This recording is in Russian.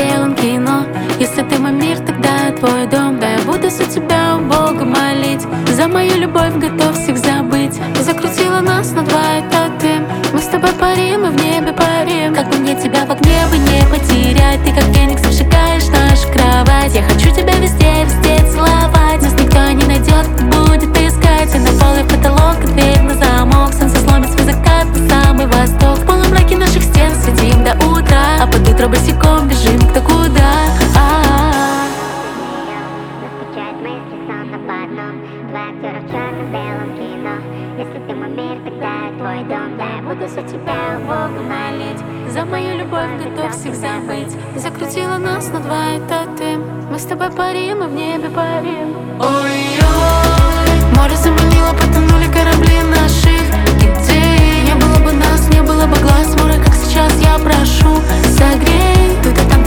белом кино. Если ты мой мир, тогда я твой дом. Да, я буду за тебя у Бога молить. За мою любовь готов всех забыть. Ты закрутила нас на два, это ты. Мы с тобой парим и в небе парим. Как бы мне тебя в огне бы не потерять. Ты как феникс обжигаешь нашу кровать. Я хочу тебя везде, везде целовать. Нас никто не найдет, будет искать. И на пол и потолок, и дверь на замок. Солнце сломит свой закат на самый восток. В полумраке наших стен сидим до утра, а под утро босиком бежим кто куда. Два актера в черно-белом кино. Если ты мой мир, тогда я твой дом. Да, я буду за тебя у Бога молить. За мою любовь готов всех забыть. Ты закрутила нас на два, это ты. Мы с тобой парим и в небе парим. Ой-ой, море заманило, потонули корабли наших идей. Не было бы нас, не было бы глаз моря, как сейчас я прошу. Согрей, тут и там